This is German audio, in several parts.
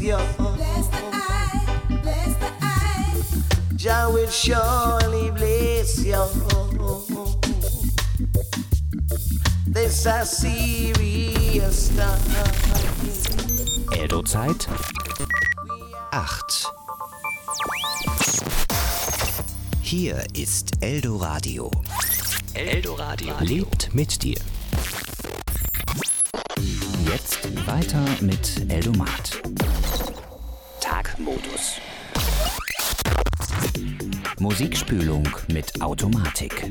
you. Jah will surely bless you. This a serious time. Eldo-Zeit 8. Hier ist Eldoradio. Eldoradio lebt mit dir. Jetzt weiter mit Eldomat. Tagmodus. Musikspülung mit Automatik.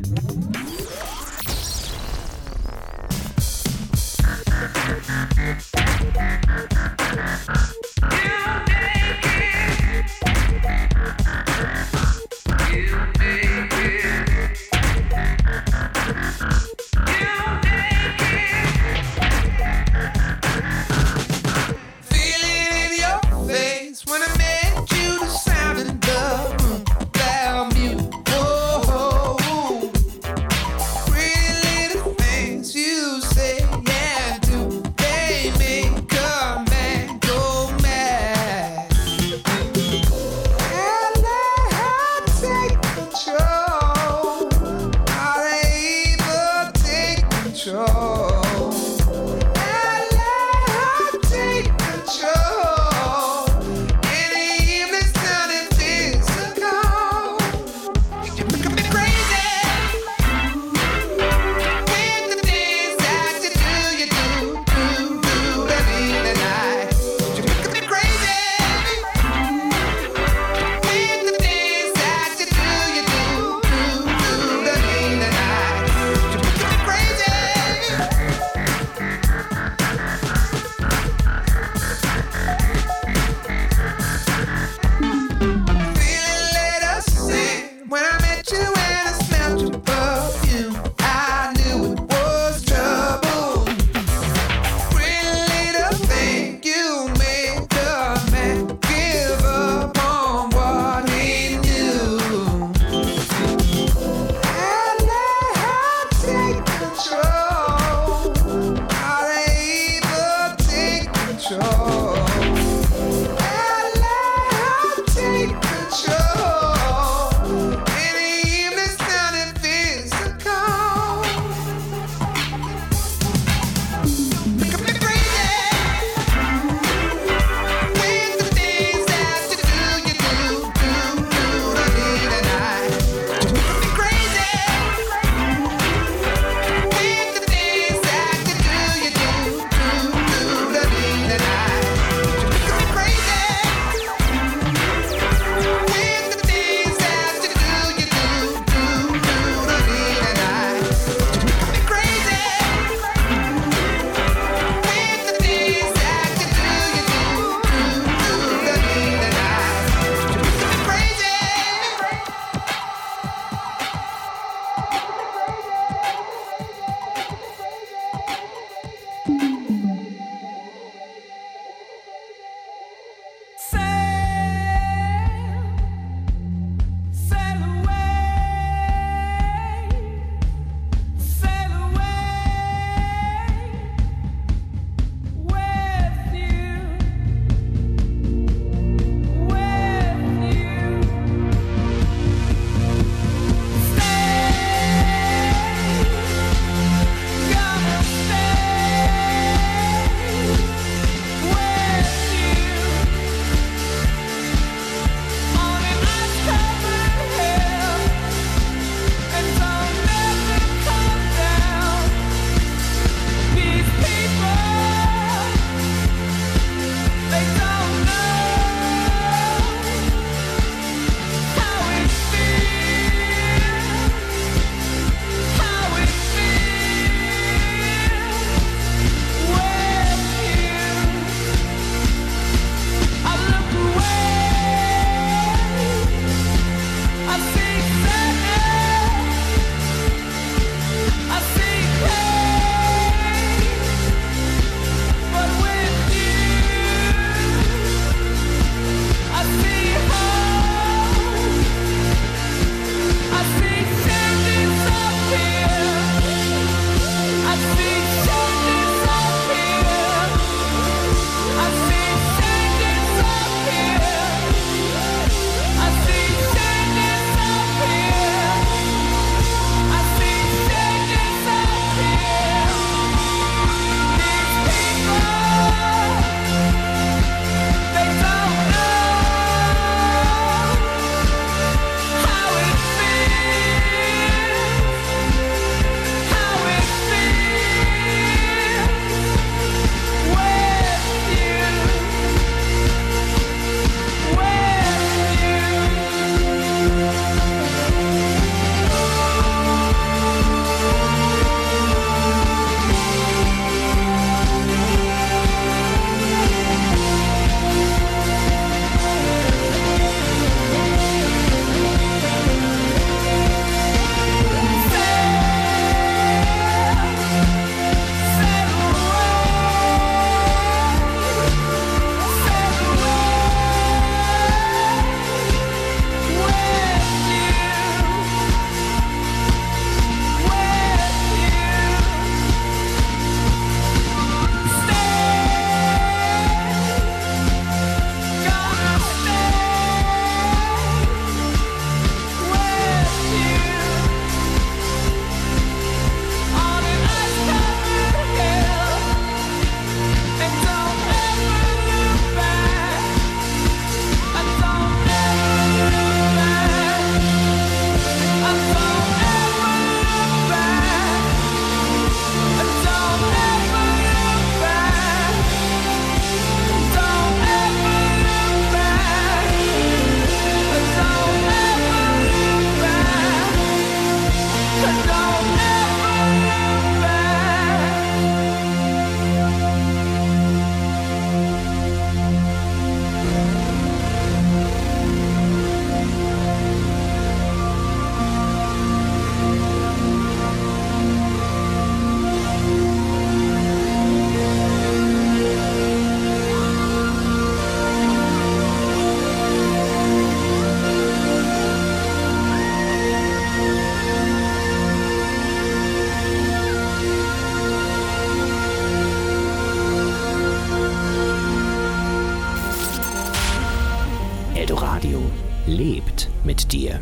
Radio lebt mit dir.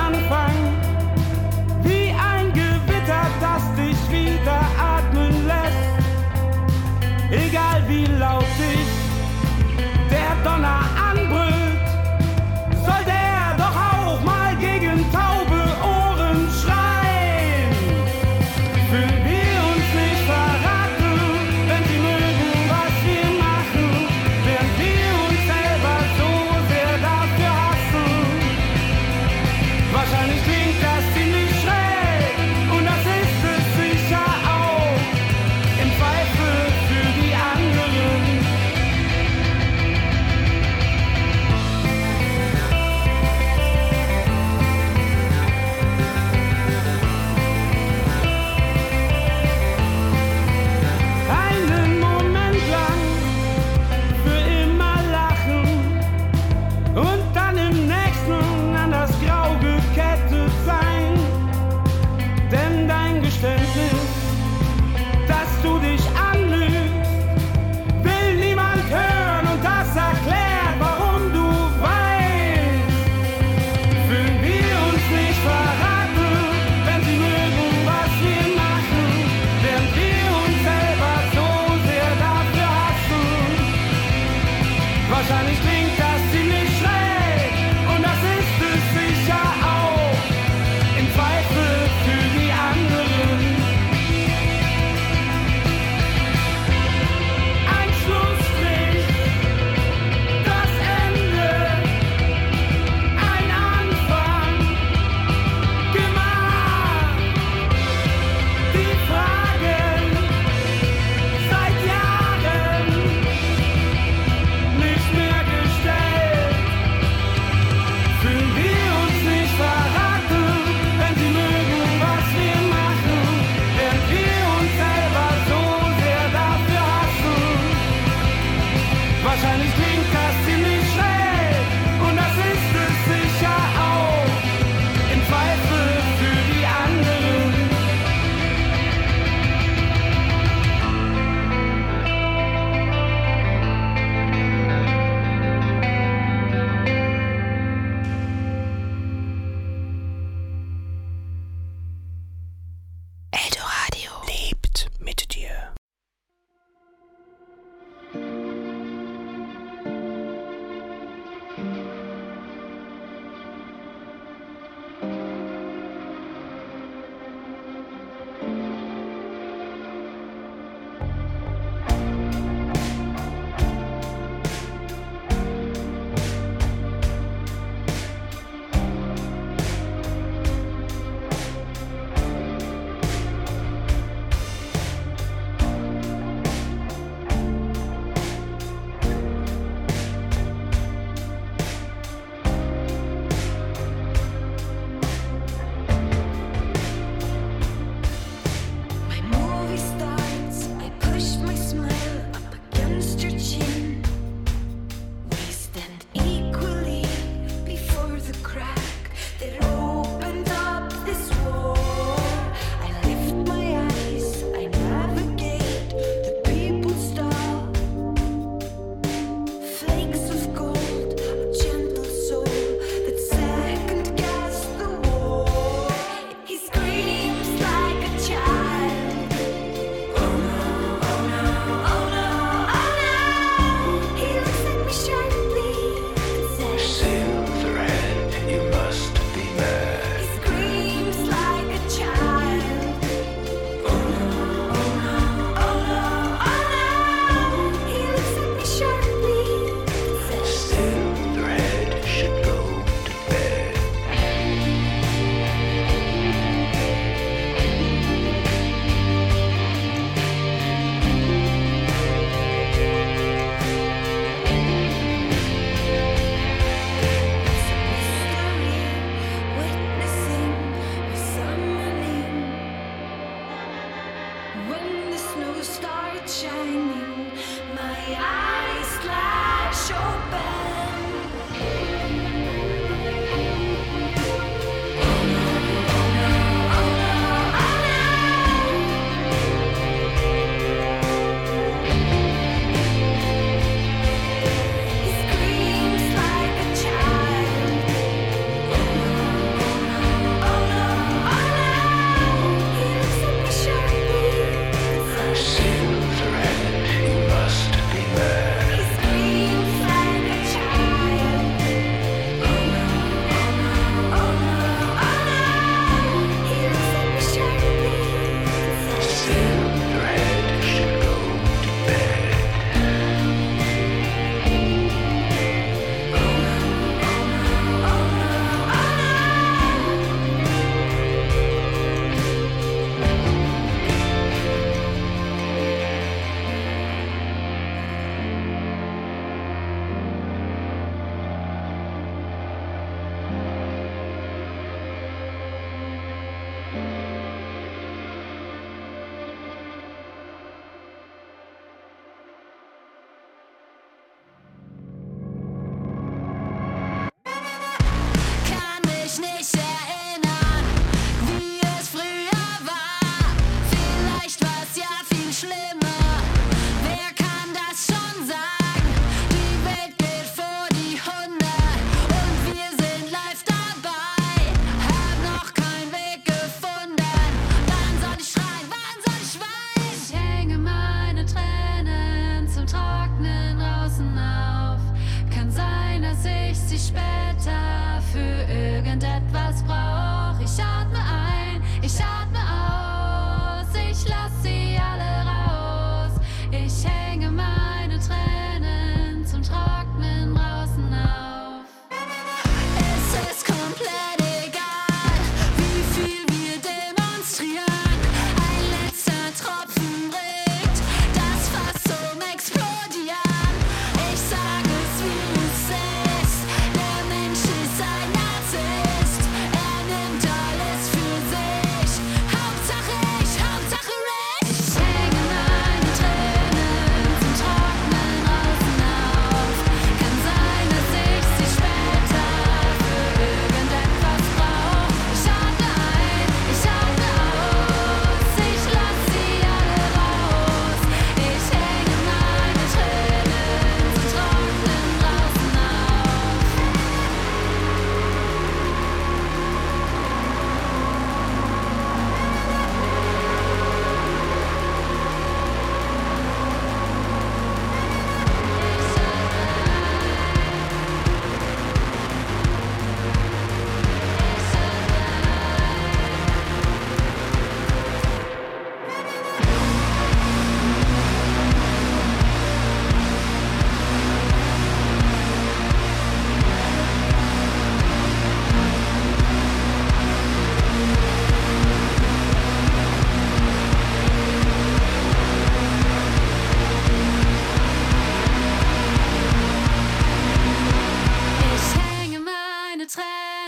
Anfang, wie ein Gewitter, das dich wieder atmen lässt.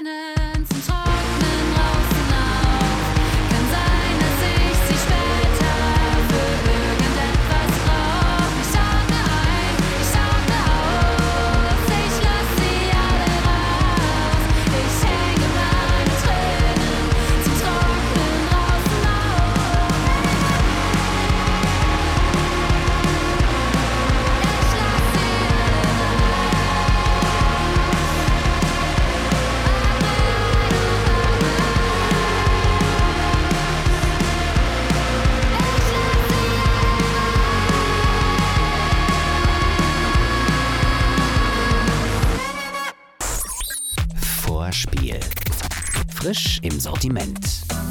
Tränen zum Trocknen draußen auf. Kann sein, dass ich sie später für irgendetwas brauch. Ich atme ein, ich atme aus, ich lass sie alle raus. Ich hänge meine Tränen zum Trocknen draußen auf. Ich lass sie Vorspiel. Frisch im Sortiment.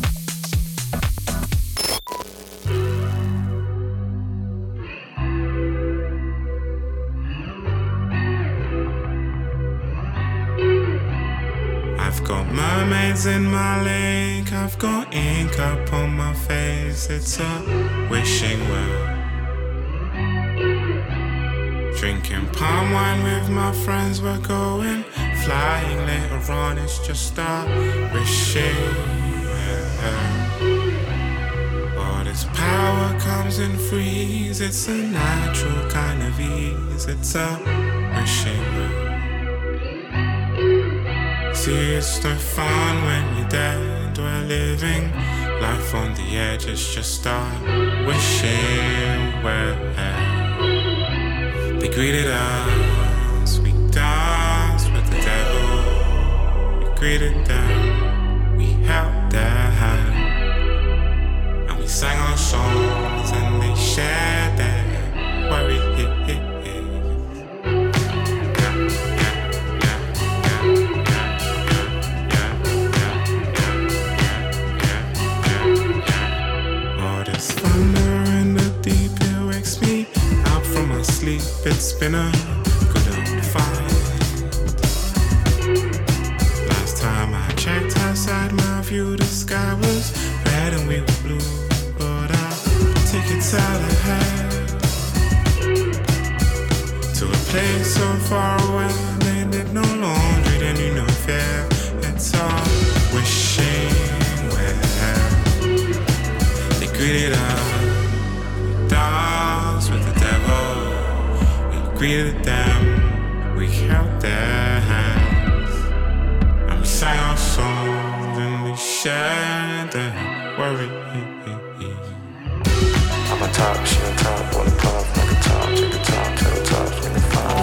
I've got mermaids in my lake, I've got ink up on my face, it's a wishing well. Drinking palm wine with my friends, we're going flying later on, it's just a wishing well. All this power comes in threes, it's a natural kind of ease, it's a wishing well. See, it's no fun when you're dead. We're living life on the edge. It's just a wishing well. They greeted us. We danced with the devil. We greeted them. We held their hand. And we sang our songs and they shared their worry. It's been a good old fight. Last time I checked outside my view, the sky was red and we were blue. But our tickets out ahead to a place so far away. They did no laundry, they knew no fear. It's all wishing well. They greeted us, danced with the devil. Greeted them, we held their hands, and we sang our songs and we shared their worry. I'm on top, she on top, wanna pop like a top, take a top, tell the top, make me fine.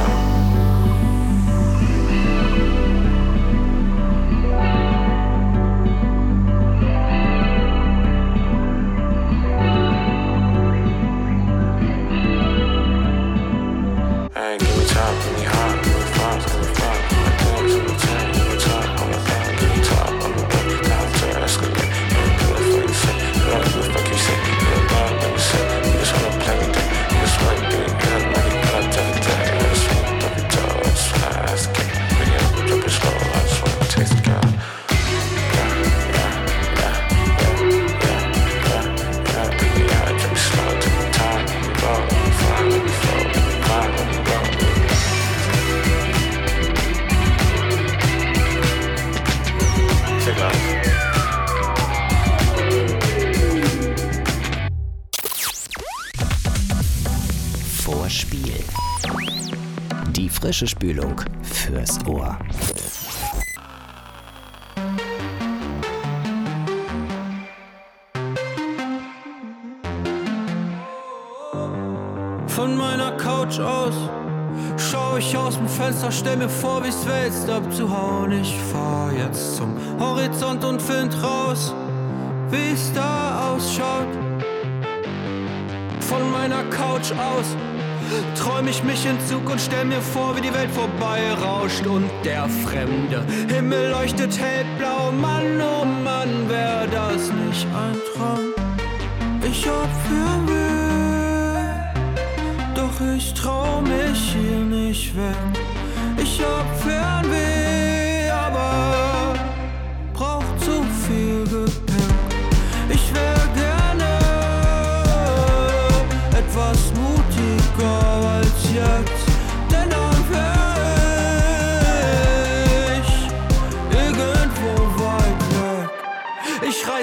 Vorspiel. Die frische Spülung fürs Ohr. Von meiner Couch aus schau ich aus dem Fenster, stell mir vor, wie's wälzt abzuhauen. Ich fahr jetzt zum Horizont und find raus, wie's da ausschaut. Von meiner Couch aus träum ich mich in Zug und stell mir vor, wie die Welt vorbei rauscht und der fremde Himmel leuchtet hellblau. Mann, oh Mann, wär das nicht ein Traum? Ich opfer will, doch ich trau mich hier nicht weg. Ich opfern will, aber brauch zu viel Gepäck. Ich wär gerne etwas mutiger als jetzt, denn dann wär ich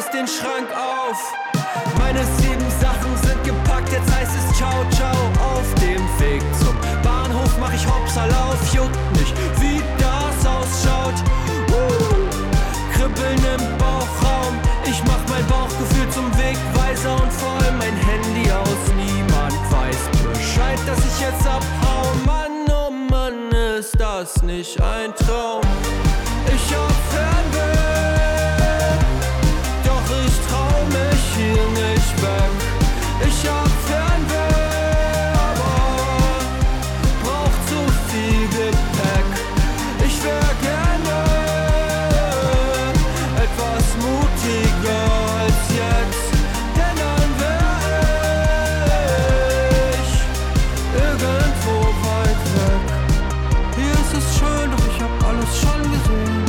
den Schrank auf. Meine 7 Sachen sind gepackt, jetzt heißt es ciao, ciao. Auf dem Weg zum Bahnhof mach ich Hopsalauf. Juckt nicht, wie das ausschaut. Kribbeln im Bauchraum. Ich mach mein Bauchgefühl zum Wegweiser und vor allem mein Handy aus. Niemand weiß Bescheid, dass ich jetzt abhau. Mann, oh Mann, ist das nicht ein Traum? Ich hab Fernweh, doch ich trau mich hier nicht weg. Ich hab Fernweh, aber brauch zu viel Gepäck. Ich wär gerne etwas mutiger als jetzt, denn dann wär ich irgendwo weit weg. Hier ist es schön, doch ich hab alles schon gesehen.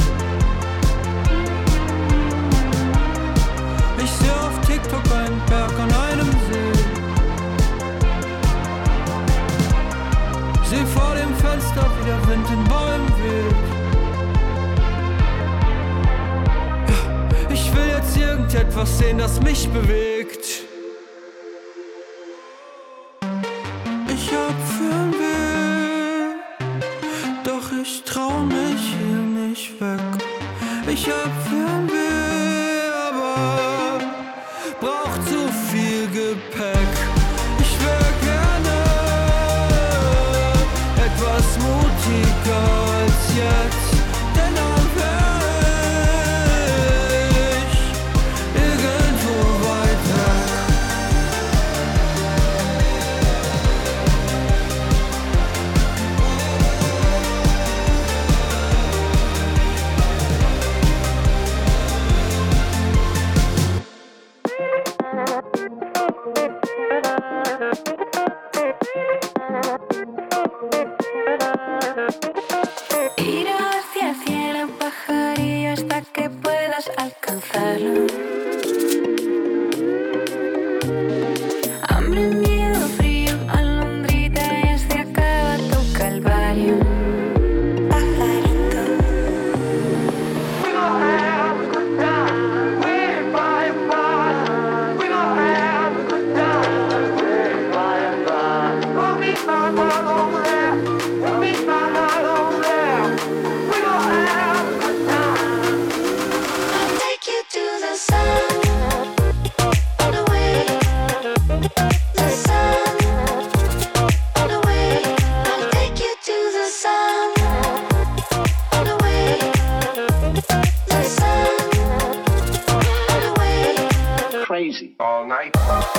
Ich seh auf TikTok einen Berg an einem See. Seh vor dem Fenster, wie der Wind in Bäumen weht. Ich will jetzt irgendetwas sehen, das mich bewegt. Ich hab Fernweh, doch ich trau mich hier nicht weg. Ich hab Fernweh, aber brauch zu viel Gepäck. Ich wär gerne etwas mutiger als jetzt, denn dann wär ich irgendwo weit weg. Irá hacia el cielo, pajarillo, hasta que puedas alcanzarlo. Hambre, miedo, frío, alondrita, y se acaba tu calvario. Pajarito. We gon' have a good time, we're by and by. We gon' have a good time, we're by and by. We'll meet my love over there, we'll meet my love over there. We gon' have a good time. I'll take you to the sun, on the way. The sun, on the way. I'll take you to the sun, on the way. The sun, on the way. Crazy all night.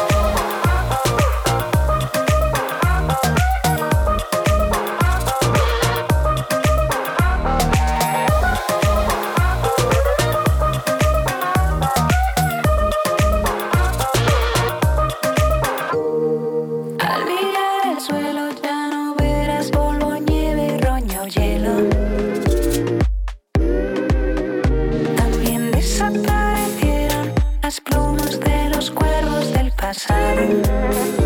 Al mirar el suelo ya no verás polvo, nieve, roña o hielo. También desaparecieron las plumas de los cuervos del pasado.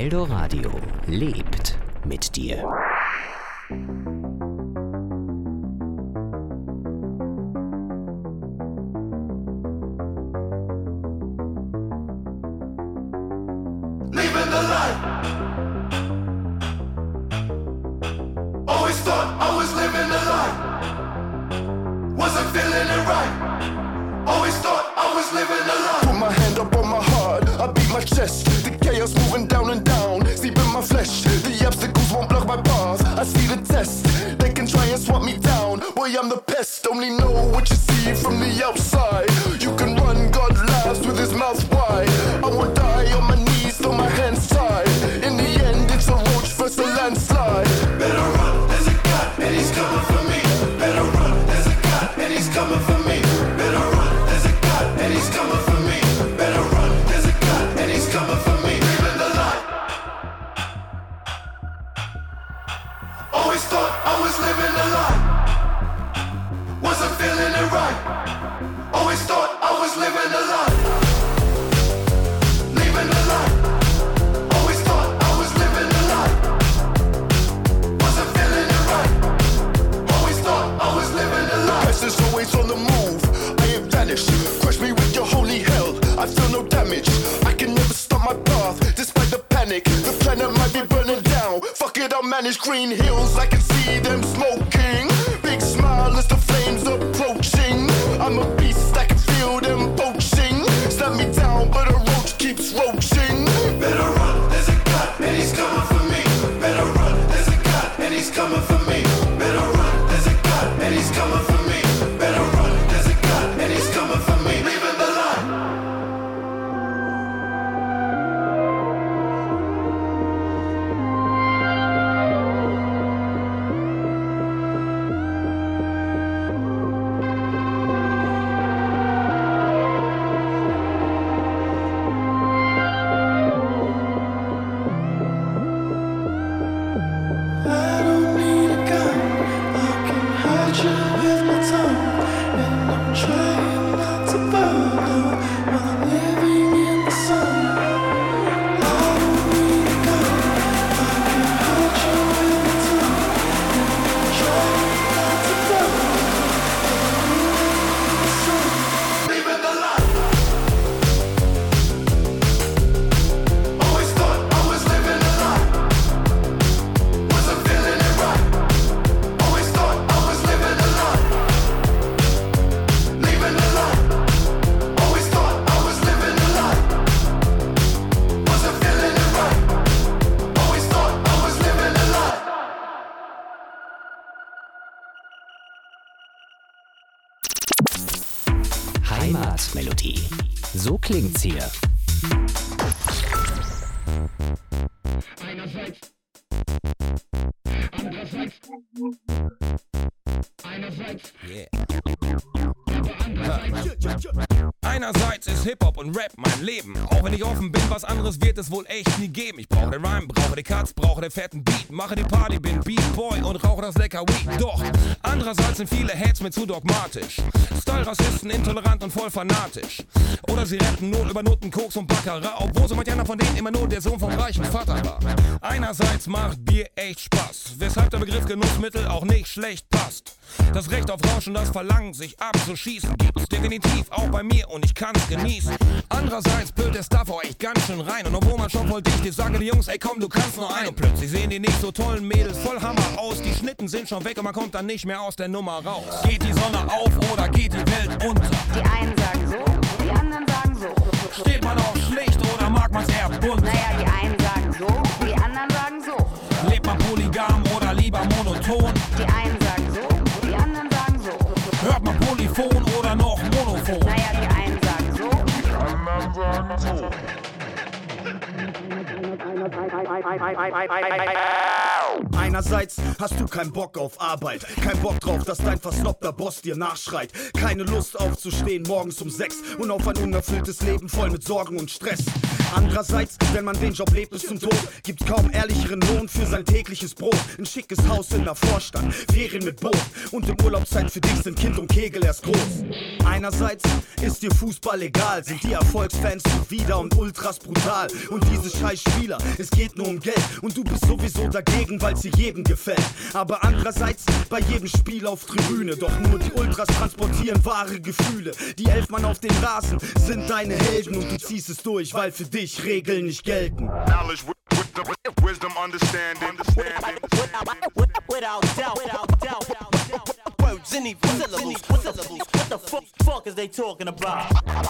Eldoradio lebt mit dir. Living the life. Always thought I was living the life. Wasn't feeling it right. Always thought I was living the life. Put my hand up on my heart, I beat my chest. The chaos moving down and down, deep in my flesh. The obstacles won't block my path. I see the test. They can try and swat me down. Boy, I'm the pest. Only know what you see from the outside. You can run, God laughs with his mouth wide. I will die on my knees, throw my hands tied. In the end, it's a roach versus a landslide. Better run, there's a God, and he's coming for me. Better run, there's a God, and he's coming for me. Better run, there's a God, and he's coming for me. Better run, there's a God, and he's coming for me. Living the life. Always thought I was living the life. Wasn't feeling it right. Always thought I was living the life. Living the life. Always thought I was living the life. Wasn't feeling it right. Always thought I was living the life. Pest is always on the move. I am vanished. Crush me with your holy hell. I feel no damage. I can never stop my path, despite the panic. The planet might be burning down. Fuck it, I'll manage green hills. I can see them smoking. Big smile as the flames approaching. I'm a beast, I can feel them poaching. Snap me down, but a roach keeps roaching. Better run, there's a God, and he's coming for me. Better run, there's a God, and he's coming for me. Better run, there's a God, and he's coming for me. Better run, there's a God, and he's coming for me. Living the life. I don't need a gun, I can hurt you with my tongue. And I'm trying not to burn out while I'm living in the sun. I don't need a gun, I can hurt you with my tongue. And I'm trying not to burn out while I'm living in the sun. Living the life. Always thought I was living the life. Wasn't feeling it right. Always thought I was living the life. Living the life. Always thought I was living the life. Wasn't feeling it right. Always thought I was living the life. Heimatmelodie. So klingt's hier. Einerseits ist Hip-Hop und Rap mein Leben. Auch wenn ich offen bin, was anderes wird es wohl echt nie geben. Ich brauche den Rhyme, brauche die Cuts, brauche den fetten Beat. Mache die Party, bin Beatboy und rauche das lecker Weed. Doch, andererseits sind viele Hates mir zu dogmatisch. Style-Rassisten, intolerant und voll fanatisch. Oder sie rappen nur über Noten, Koks und Baccarat, obwohl so manch einer von denen immer nur der Sohn vom reichen Vater war. Einerseits macht Bier echt Spaß, weshalb der Begriff Genussmittel auch nicht schlecht passt. Das Recht auf Rausch und das Verlangen, sich abzuschießen, gibt's definitiv auch bei mir und ich kann's genießen. Andererseits pölt der Stuff euch ganz schön rein und obwohl man schon voll dicht ist, sagen die Jungs, ey komm, du kannst nur ein. Und plötzlich sehen die nicht so tollen Mädels voll Hammer aus, die Schnitten sind schon weg und man kommt dann nicht mehr aus der Nummer raus. Geht die Sonne auf oder geht die Welt unter? Die einen sagen so, die anderen sagen so. Steht man auf schlicht oder mag man's eher bunt? Naja, die einen sagen so, die anderen sagen so. Lebt man polygam oder lieber monoton? Die einen sagen so, die anderen sagen so. Hört man polyphon oder noch monophon? Naja, die einen sagen so, die anderen sagen so. Einerseits hast du keinen Bock auf Arbeit, kein Bock drauf, dass dein versnobter Boss dir nachschreit. Keine Lust aufzustehen morgens um 6 und auf ein unerfülltes Leben voll mit Sorgen und Stress. Andererseits, wenn man den Job lebt bis zum Tod, gibt's kaum ehrlicheren Lohn für sein tägliches Brot. Ein schickes Haus in der Vorstadt, Ferien mit Boot und in Urlaubszeit für dich sind Kind und Kegel erst groß. Einerseits ist dir Fußball egal, sind die Erfolgsfans wieder und Ultras brutal. Und diese scheiß Spieler, es geht nur um Geld und du bist sowieso dagegen, weil's dir jedem gefällt. Aber andererseits, bei jedem Spiel auf Tribüne, doch nur die Ultras transportieren wahre Gefühle. Die 11 Mann auf dem Rasen sind deine Helden und du ziehst es durch, weil für dich Regeln nicht gelten. Knowledge, wisdom, understanding. Without doubt. Words in even syllables. What the fuck is they talking about?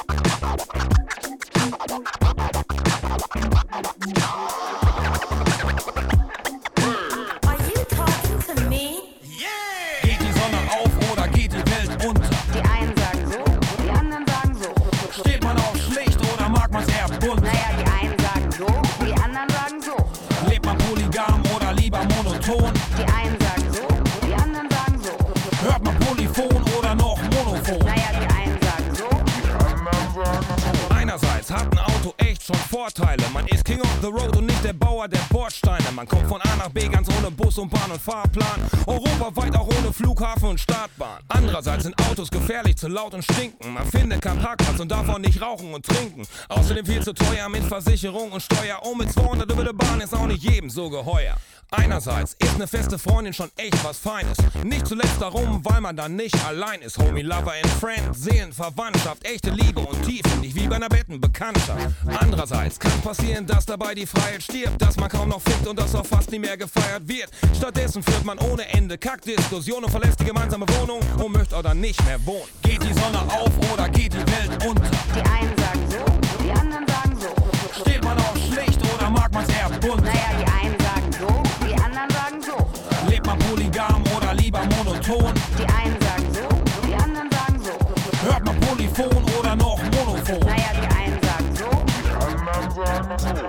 Are you talking to me? Yeah! Geht die Sonne auf oder geht die Welt unter? Die einen sagen so, die anderen sagen so. Steht man auf schlicht oder mag man's eher bunt? Naja, die einen sagen so, die anderen sagen so. Lebt man polygam oder lieber monoton? Die einen sagen so, die anderen sagen so. Hört man polyphon oder noch monophon? Naja, die einen sagen so. Einerseits hat ein Auto echt schon Vorteile. Man ist King of the Road und nicht der Bauer der Bordsteine. Man kommt von A nach B ganz ohne Bus und Bahn und Fahrplan. Europaweit auch ohne Flughafen und Startbahn. Andererseits sind Autos gefährlich, zu laut und stinken. Man findet keinen Parkplatz und darf auch nicht rauchen und trinken. Außerdem viel zu teuer mit Versicherung und Steuer. Und mit 200 über der Bahn ist auch nicht jedem so geheuer. Einerseits ist eine feste Freundin schon echt was Feines. Nicht zuletzt darum, weil man dann nicht allein ist. Homie, Lover and Friend, Seelenverwandtschaft, echte Liebe und Tiefe, nicht wie bei einer Bettenbekanntschaft. Andererseits kann passieren, dass dabei die Freiheit stirbt, dass man kaum noch fickt und dass auch fast nie mehr gefeiert wird. Stattdessen führt man ohne Ende Kackdiskussionen und verlässt die gemeinsame Wohnung und möchte auch dann nicht mehr wohnen. Geht die Sonne auf oder geht die Welt unter? Die einen sagen so, die anderen sagen so. Steht man auf schlicht oder mag man's eher bunt? Naja, die einen sagen so, die anderen sagen so. Lebt man polygam oder lieber monoton? Die einen sagen so, die anderen sagen so. Hört man polyphon oder noch monophon? Naja, die einen sagen so.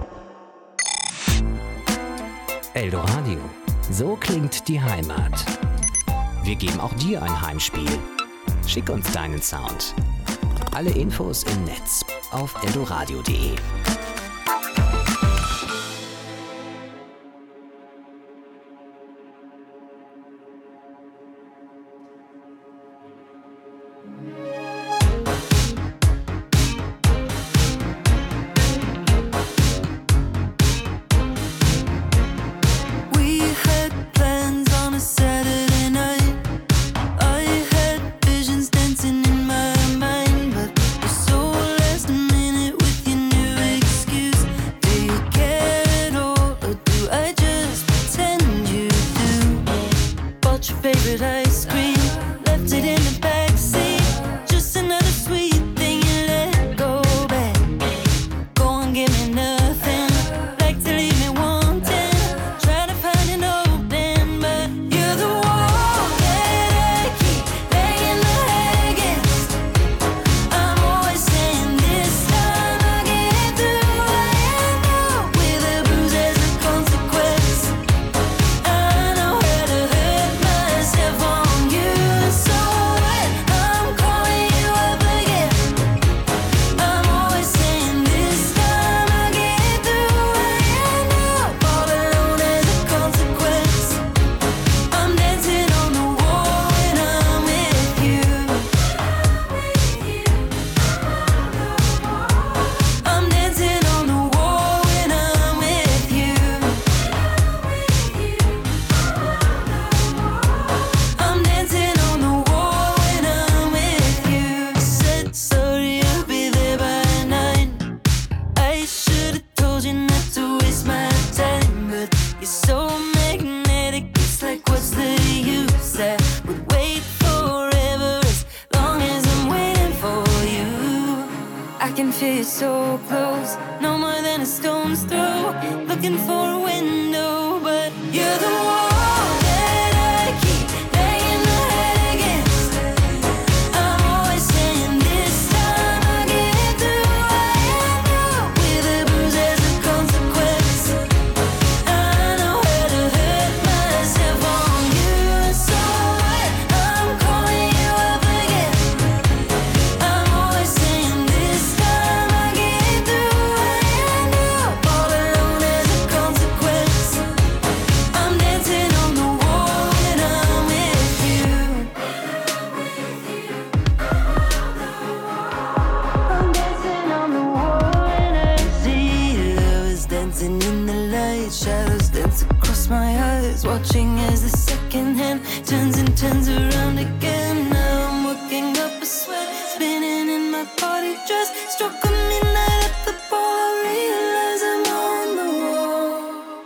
Eldoradio. So klingt die Heimat. Wir geben auch dir ein Heimspiel. Schick uns deinen Sound. Alle Infos im Netz auf eldoradio.de. We had plans on a Saturday night. I had visions dancing in my mind, but you're so last minute with your new excuse. Do you care at all, or do I just pretend you do? Bought your favorite ice cream, left it in the backseat. Just another sweet thing you let go back. Go and give me nothing, like to leave me wanting. Try to find an open, but you're the wall that I keep banging my head against. I'm always saying this time I'll get through. I end up with a bruise as a consequence. I know how to hurt myself on you, so when I'm calling you up again, I'm always saying this time I'll get through. I end up all alone as a consequence. I'm dancing on the wall when I'm with you. I'm dancing on the wall when I'm with you. I'm dancing on the wall when I'm with you. Said sorry, I'll be there by 9. I should've told you not to waste my time, but you're so magnetic. It's like, what's the use? I would wait forever as long as I'm waiting for you. I can feel you so close, no more than a stone's throw. Looking for a window, but you're the wall that I keep banging my head against. I'm always saying this time I'll get through. I end up with a bruise as a consequence. I know how to hurt myself on you, so when I'm calling you up again, I'm always saying this time I'll get through. I end turns around again. Now I'm working up a sweat, spinning in my party dress. Struck a midnight at the bar, realize I'm on the wall.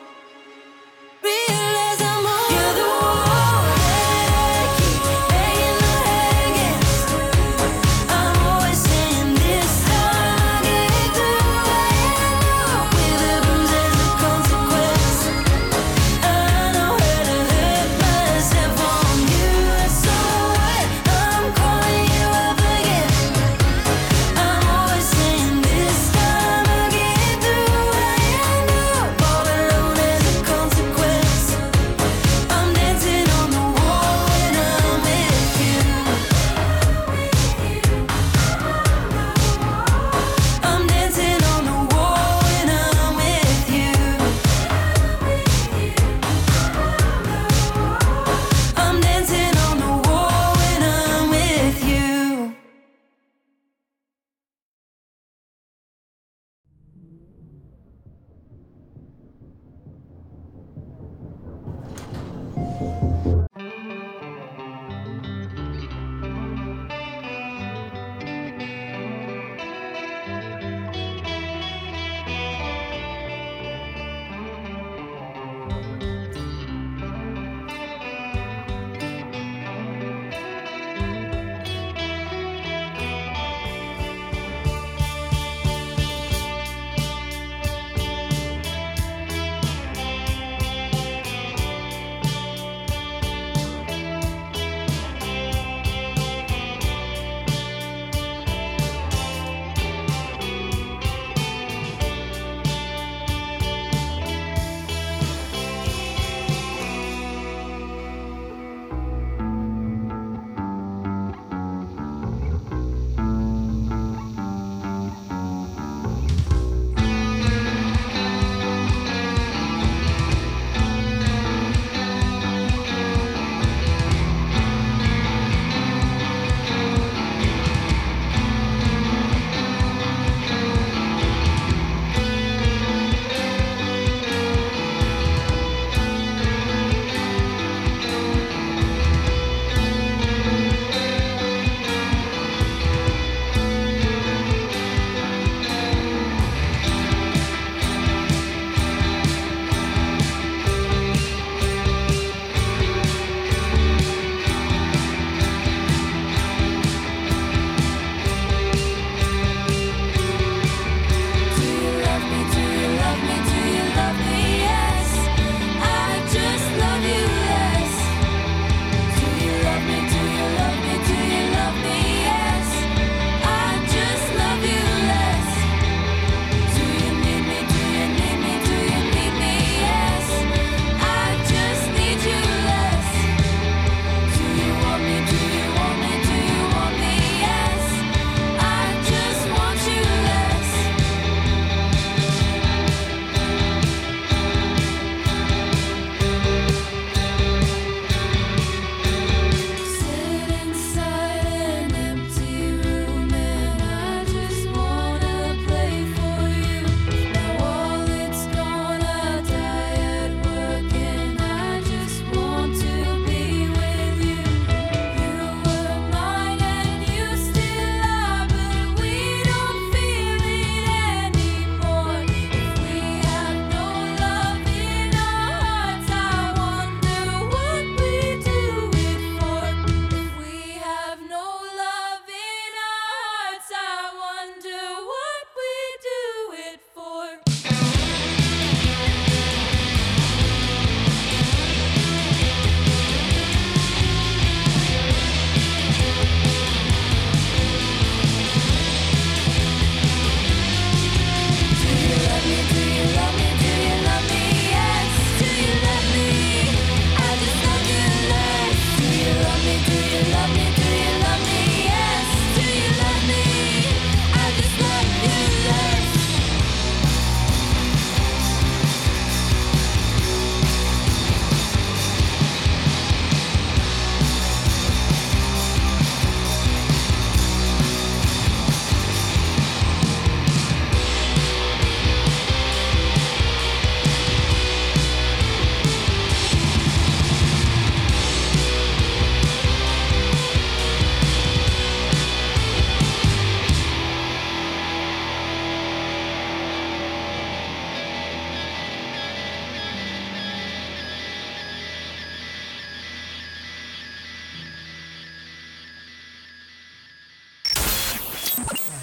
Realize I'm on You're the wall that I keep hanging against. I'm always saying this time I'll get through it. With a bruise as a consequence, I know how to hurt myself on you. So what? I'm calling you up again. I'm always saying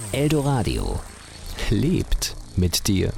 Eldoradio lebt mit dir.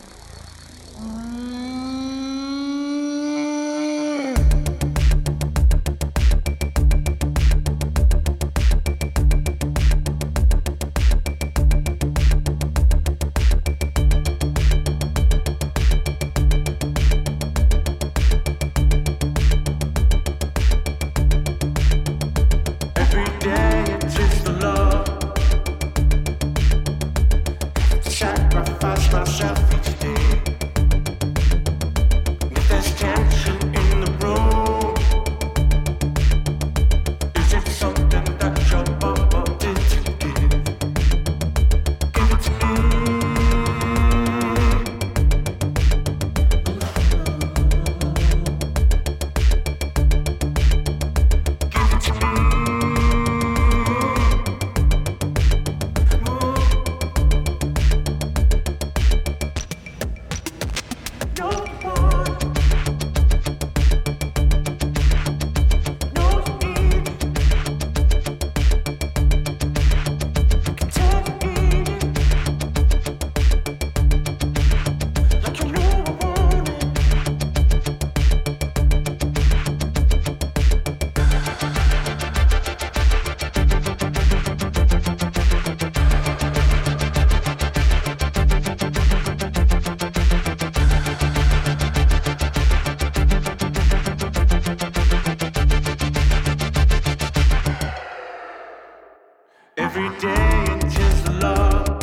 Every day it's just love.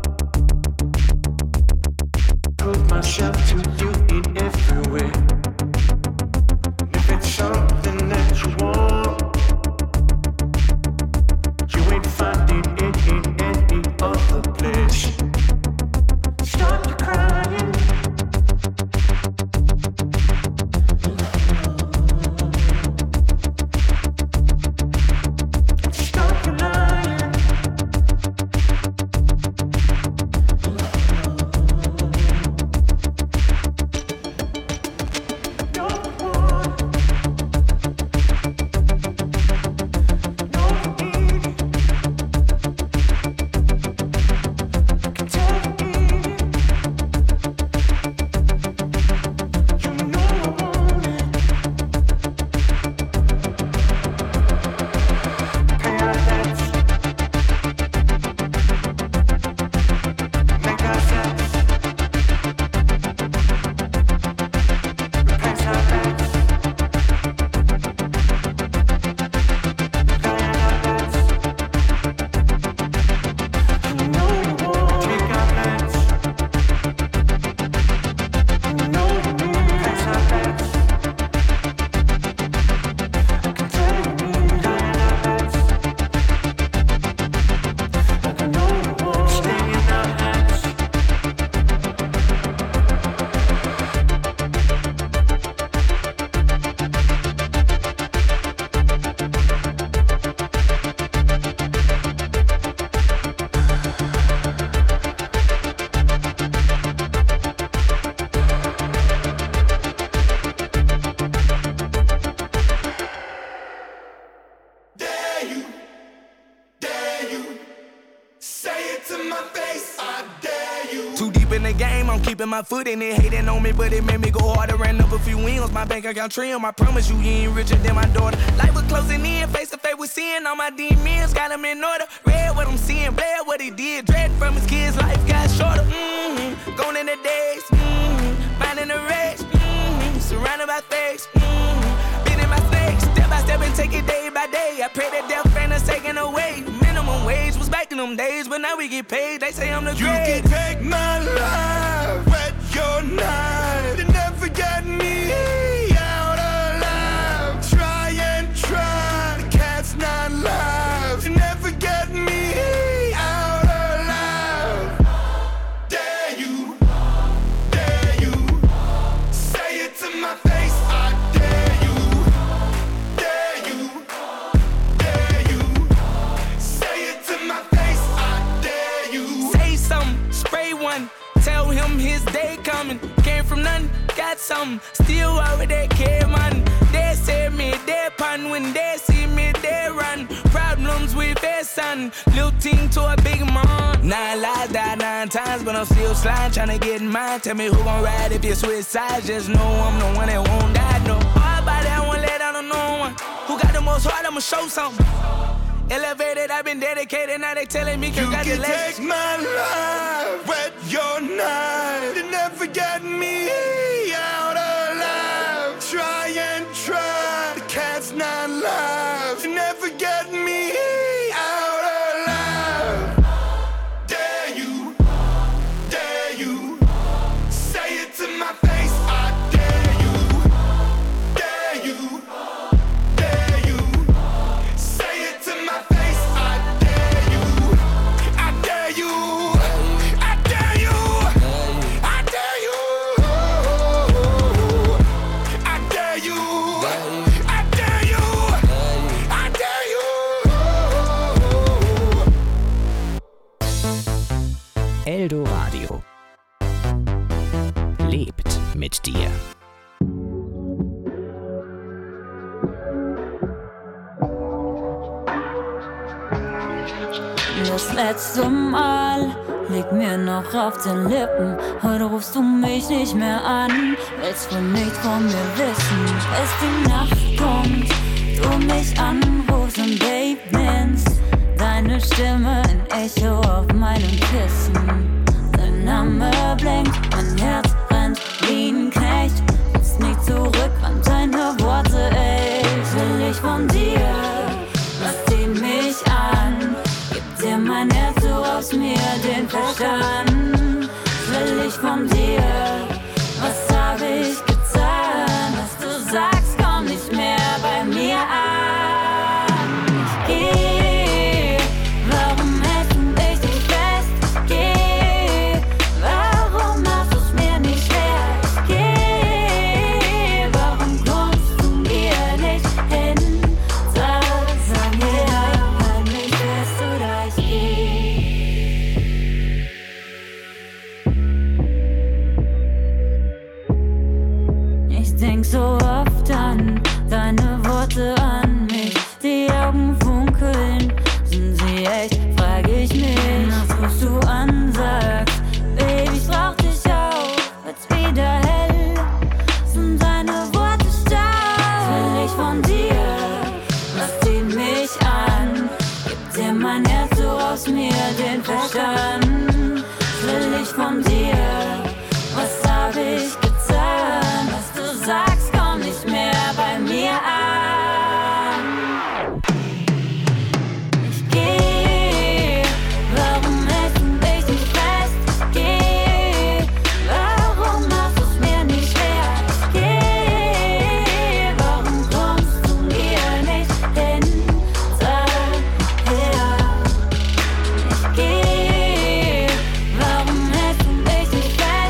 Prove myself to you in every way. If it's something that you want, you ain't finding it in any other place. Stop your crying. Stop your lying. Too deep in the game, I'm keeping my foot in it. Hating on me, but it made me go harder. Ran up a few wins, my bank account trim. I promise you, you ain't richer than my daughter. Life was closing in, face to face with sin. All my demons got them in order. Read what I'm seeing, bled what he did. Dread from his kids, life got shorter. Going in the days, finding the race. Surrounded by fakes, beating my snakes. Step by step and take it day by day. I pray that death ain't us taken away. Minimum wage was back in them days, but now we get paid. They say I'm the great. You can take my life, wet your knife. You never get me out alive. Try and try, the cat's not live. You never get me out alive. Dare you, say it to my face. I dare you, say it to my face. I dare you. Say something, spray one. Tell him his day coming. Came from nothing, got something. Still over there, care man. They say me, they pan. When they see me, they run. Problems with their son. Little team to a big man. 9 lives, died 9 times, but I'm still sliding, tryna get in mine. Tell me who gon' ride if you switch sides. Just know I'm the one that won't die, no. All about that, I won't let down on no one. Who got the most heart, I'ma show something. Elevated, I've been dedicated, now they telling me congratulations. You can take my life, wet your knife. You never get me out alive. Try and try, the cat's not live. You never get me out alive. Dare you, say it to my face. I dare you, dare you, dare you. Say it to my face. I dare you, I dare you, I dare you, I dare you, I dare you, I dare you, I dare you. Eldoradio lebt mit dir. Das letzte Mal liegt mir noch auf den Lippen. Heute rufst du mich nicht mehr an, willst wohl nicht von mir wissen. Bis die Nacht kommt, du mich anrufst und Babe nennst. Deine Stimme ein Echo auf meinem Kissen. Dein Name blinkt, mein Herz brennt wie ein Knecht. Willst nicht zurück an deine Worte, ich will ich von dir. Was zieht mich an? Gib dir mein Herz, du raubst mir den Verstand. Will ich von dir? Was hab ich getan? Was du sagst, komm nicht mehr bei mir an. Ich geh, warum hältst du mich nicht fest? Ich geh, warum machst du's mir nicht schwer? Ich geh, warum kommst du mir nicht hin? Sag mir, halt mich fest oder ich geh. Ich denk so oft an deine Worte an mich. Die Augen funkeln, sind sie echt, frag ich mich. Was rufst du an, sagst, Baby, ich brauch dich auch, wird's wieder hell. Sind deine Worte stark? Will ich von dir? Was zieht mich an? Gib dir mein Herz, du raubst mir den Verstand. Will ich von dir? Was hab ich getan? Was du sagst, komm nicht mehr bei mir an. Ich geh, warum hältst du mich nicht fest? Ich geh, warum machst du's mir nicht schwer? Ich geh, warum kommst du mir nicht hin? Sag her. Ich geh, warum hältst du mich nicht fest?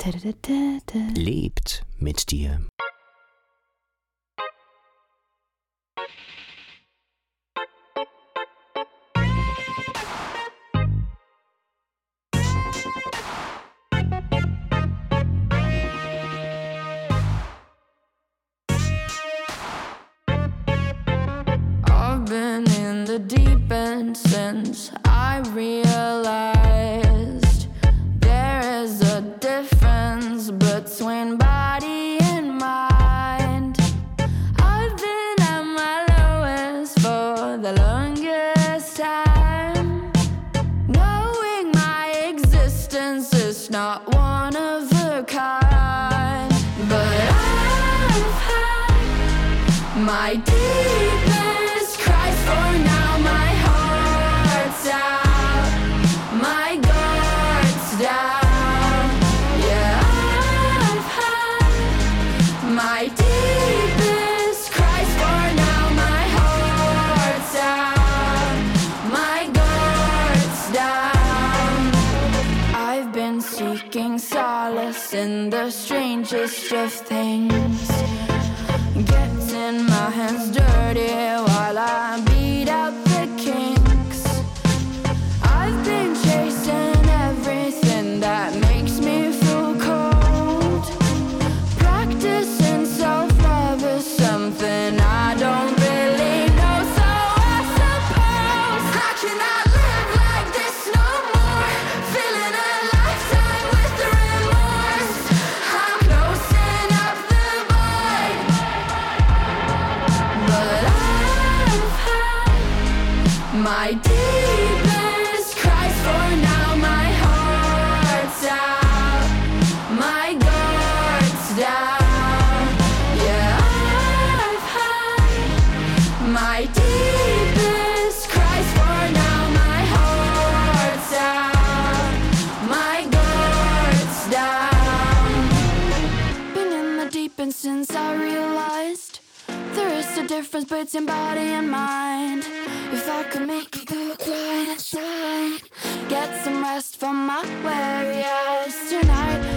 Lebt mit dir. I've been in the deep end since I realized there is a difference between body and mind. I've been at my lowest for the longest time, knowing my existence is not one of a kind. But I've had my deepest cries, for now my heart's out, my guard's down. Yeah, I've had my deepest cries, for now my heart's out, my guard's down. I've been seeking solace in the strangest of things, getting my hands dirty while I beat out the kinks. I've been chasing everything that makes me feel cold. Practicing self-love is something I don't really know, so I suppose I cannot live like this no more, filling a lifetime with remorse. I'm closing up the void, but I've had my deepest cries, for now my heart's out, my guard's down. Yeah, I've had my deepest cries, for now my heart's out, my guard's down. Been in the deep end since I realized there is a difference between body and mind. If I could make it go quiet inside, get some rest from my weary eyes tonight.